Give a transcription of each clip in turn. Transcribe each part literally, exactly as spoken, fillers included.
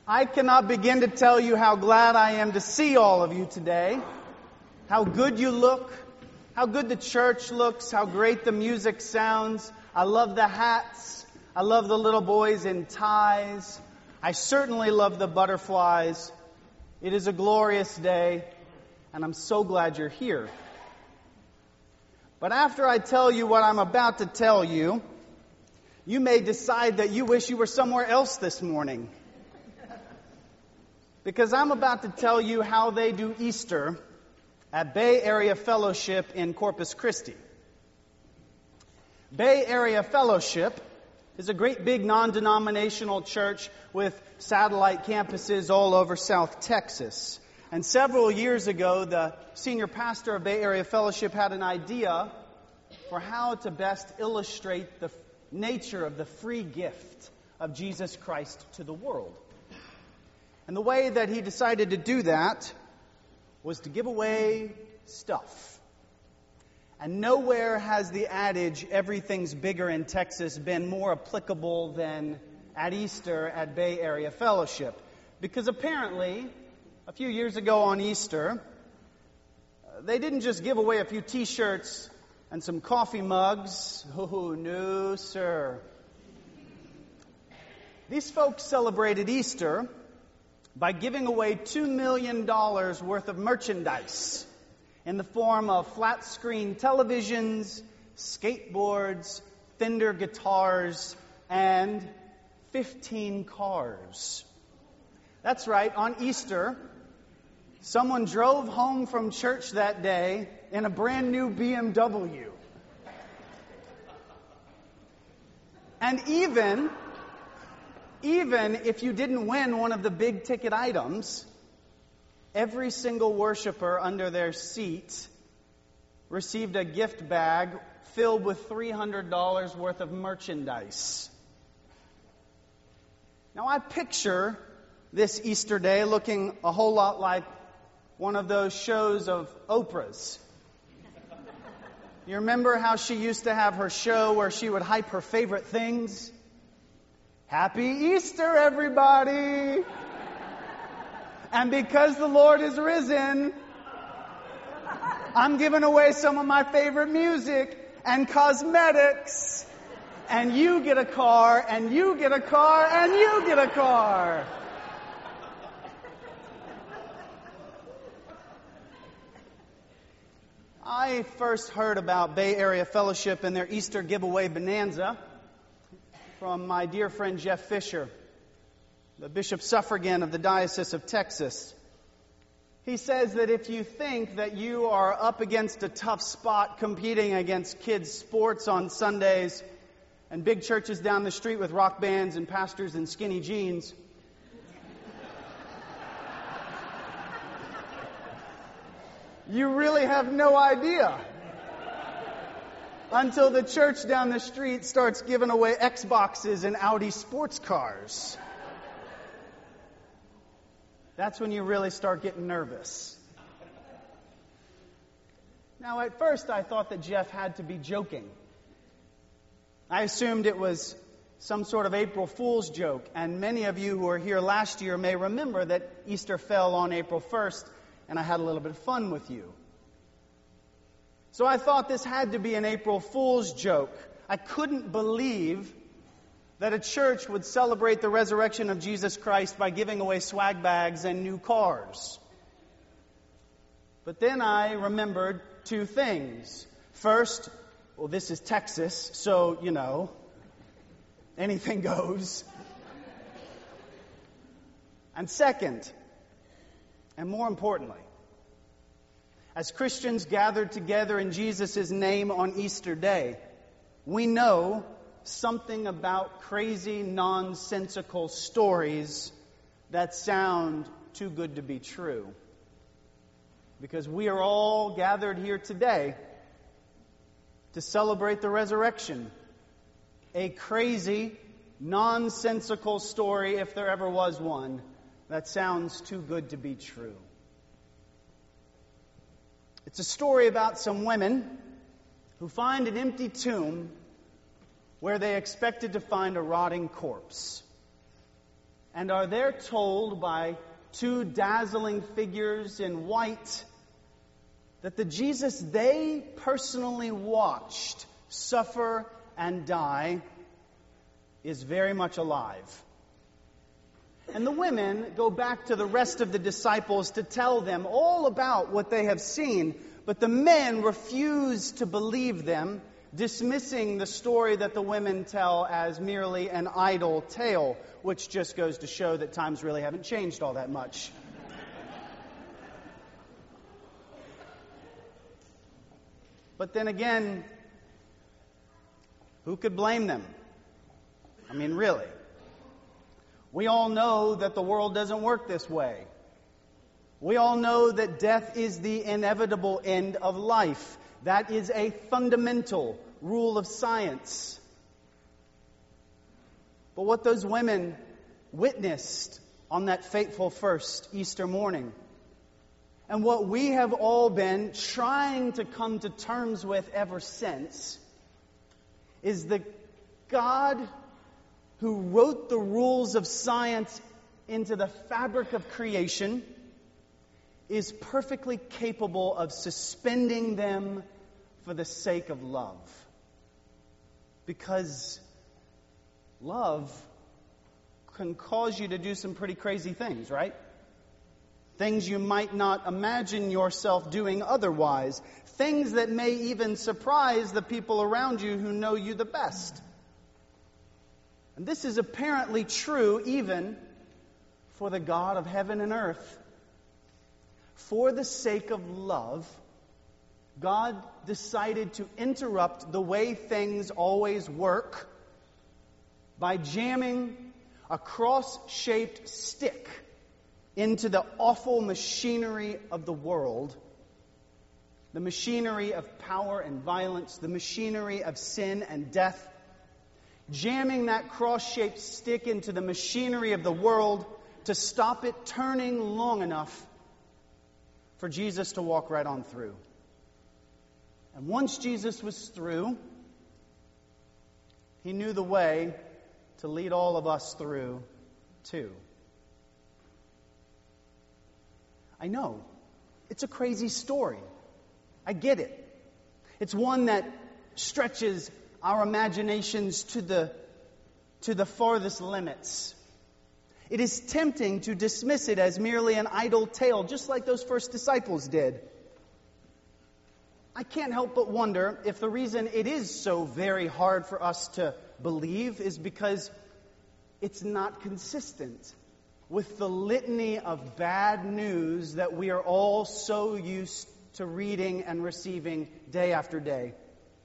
I cannot begin to tell you how glad I am to see all of you today. How good you look. How good the church looks. How great the music sounds. I love the hats. I love the little boys in ties. I certainly love the butterflies. It is a glorious day, and I'm so glad you're here. But after I tell you what I'm about to tell you, you may decide that you wish you were somewhere else this morning. Because I'm about to tell you how they do Easter at Bay Area Fellowship in Corpus Christi. Bay Area Fellowship is a great big non-denominational church with satellite campuses all over South Texas. And several years ago, the senior pastor of Bay Area Fellowship had an idea for how to best illustrate the nature of the free gift of Jesus Christ to the world. And the way that he decided to do that was to give away stuff. And nowhere has the adage, everything's bigger in Texas, been more applicable than at Easter at Bay Area Fellowship. Because apparently, a few years ago on Easter, they didn't just give away a few t-shirts and some coffee mugs. Oh, no, sir. These folks celebrated Easter by giving away two million dollars worth of merchandise in the form of flat-screen televisions, skateboards, Fender guitars, and fifteen cars. That's right, on Easter, someone drove home from church that day in a brand new B M W. And even... Even if you didn't win one of the big ticket items, every single worshiper under their seat received a gift bag filled with three hundred dollars worth of merchandise. Now I picture this Easter day looking a whole lot like one of those shows of Oprah's. You remember how she used to have her show where she would hype her favorite things? Happy Easter, everybody! And because the Lord is risen, I'm giving away some of my favorite music and cosmetics. And you get a car, and you get a car, and you get a car. I first heard about Bay Area Fellowship and their Easter giveaway bonanza from my dear friend Jeff Fisher, the Bishop Suffragan of the Diocese of Texas. He says that if you think that you are up against a tough spot competing against kids' sports on Sundays and big churches down the street with rock bands and pastors in skinny jeans, you really have no idea until the church down the street starts giving away Xboxes and Audi sports cars. That's when you really start getting nervous. Now, at first, I thought that Jeff had to be joking. I assumed it was some sort of April Fool's joke, and many of you who were here last year may remember that Easter fell on April first, and I had a little bit of fun with you. So I thought this had to be an April Fool's joke. I couldn't believe that a church would celebrate the resurrection of Jesus Christ by giving away swag bags and new cars. But then I remembered two things. First, well, this is Texas, so, you know, anything goes. And second, and more importantly, as Christians gathered together in Jesus' name on Easter Day, we know something about crazy, nonsensical stories that sound too good to be true. Because we are all gathered here today to celebrate the resurrection. A crazy, nonsensical story, if there ever was one, that sounds too good to be true. It's a story about some women who find an empty tomb where they expected to find a rotting corpse. And are there told by two dazzling figures in white that the Jesus they personally watched suffer and die is very much alive. And the women go back to the rest of the disciples to tell them all about what they have seen, but the men refuse to believe them, dismissing the story that the women tell as merely an idle tale, which just goes to show that times really haven't changed all that much. But then again, who could blame them? I mean, really. We all know that the world doesn't work this way. We all know that death is the inevitable end of life. That is a fundamental rule of science. But what those women witnessed on that fateful first Easter morning, and what we have all been trying to come to terms with ever since, is the God who wrote the rules of science into the fabric of creation is perfectly capable of suspending them for the sake of love. Because love can cause you to do some pretty crazy things, right? Things you might not imagine yourself doing otherwise. Things that may even surprise the people around you who know you the best. And this is apparently true even for the God of heaven and earth. For the sake of love, God decided to interrupt the way things always work by jamming a cross-shaped stick into the awful machinery of the world, the machinery of power and violence, the machinery of sin and death, jamming that cross-shaped stick into the machinery of the world to stop it turning long enough for Jesus to walk right on through. And once Jesus was through, he knew the way to lead all of us through, too. I know, it's a crazy story. I get it. It's one that stretches our imaginations to the, to the farthest limits. It is tempting to dismiss it as merely an idle tale, just like those first disciples did. I can't help but wonder if the reason it is so very hard for us to believe is because it's not consistent with the litany of bad news that we are all so used to reading and receiving day after day.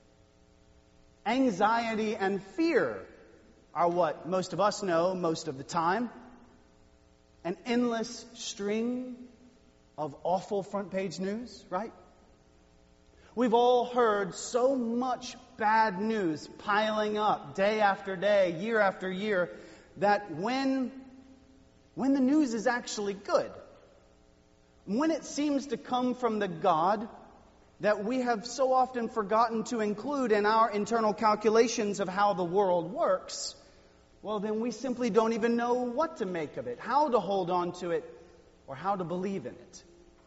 Anxiety and fear are what most of us know most of the time. An endless string of awful front page news, right? We've all heard so much bad news piling up day after day, year after year, that when, when the news is actually good, when it seems to come from the God that we have so often forgotten to include in our internal calculations of how the world works, well, then we simply don't even know what to make of it, how to hold on to it, or how to believe in it.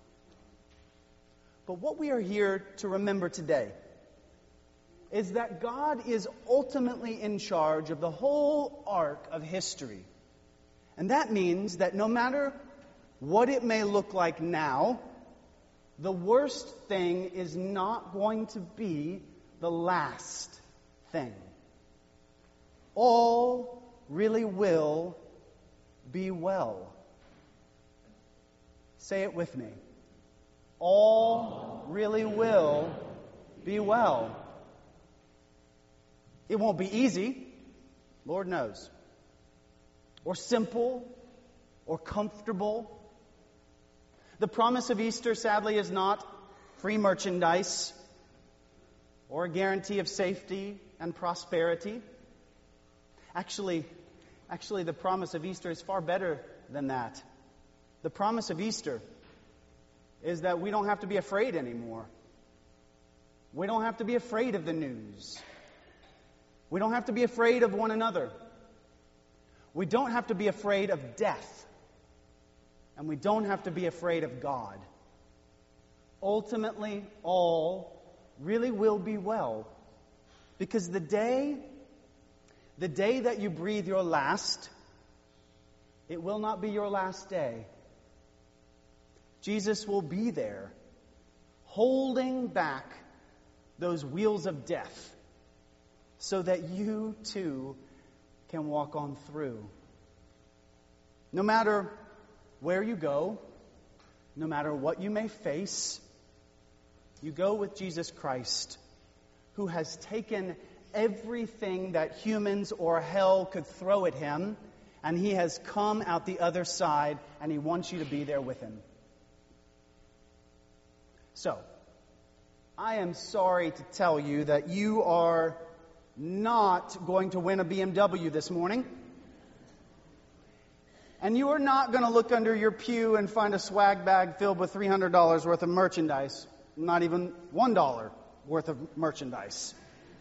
But what we are here to remember today is that God is ultimately in charge of the whole arc of history. And that means that no matter what it may look like now, the worst thing is not going to be the last thing. All really will be well. Say it with me. All really will be well. It won't be easy, Lord knows, or simple, or comfortable. The promise of Easter, sadly, is not free merchandise or a guarantee of safety and prosperity. Actually, actually, the promise of Easter is far better than that. The promise of Easter is that we don't have to be afraid anymore. We don't have to be afraid of the news. We don't have to be afraid of one another. We don't have to be afraid of death. And we don't have to be afraid of God. Ultimately, all really will be well. Because the day, the day that you breathe your last, it will not be your last day. Jesus will be there, holding back those wheels of death, so that you too can walk on through. No matter where you go, no matter what you may face, you go with Jesus Christ, who has taken everything that humans or hell could throw at him, and he has come out the other side, and he wants you to be there with him. So, I am sorry to tell you that you are not going to win a B M W this morning. And you are not going to look under your pew and find a swag bag filled with three hundred dollars worth of merchandise. Not even one dollar worth of merchandise.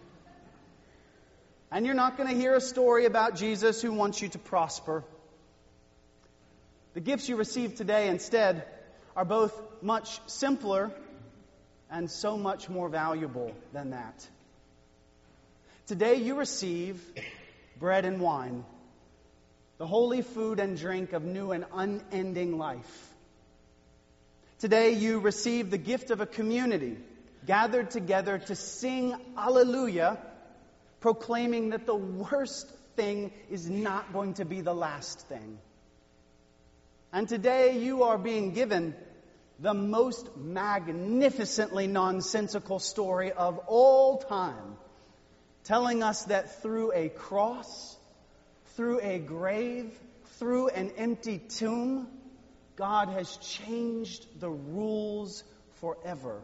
And you're not going to hear a story about Jesus who wants you to prosper. The gifts you receive today instead are both much simpler and so much more valuable than that. Today you receive bread and wine, the holy food and drink of new and unending life. Today you receive the gift of a community gathered together to sing Alleluia, proclaiming that the worst thing is not going to be the last thing. And today you are being given the most magnificently nonsensical story of all time, telling us that through a cross, through a grave, through an empty tomb, God has changed the rules forever.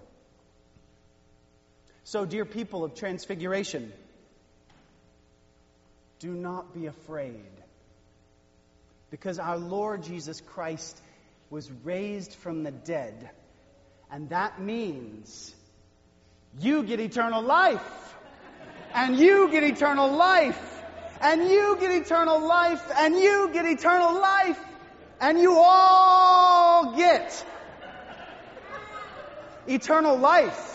So, dear people of Transfiguration, do not be afraid, because our Lord Jesus Christ was raised from the dead, and that means you get eternal life, and you get eternal life, and you get eternal life, and you get eternal life, and you all get eternal life.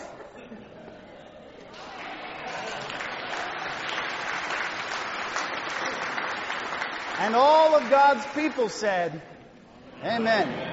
And all of God's people said, Amen.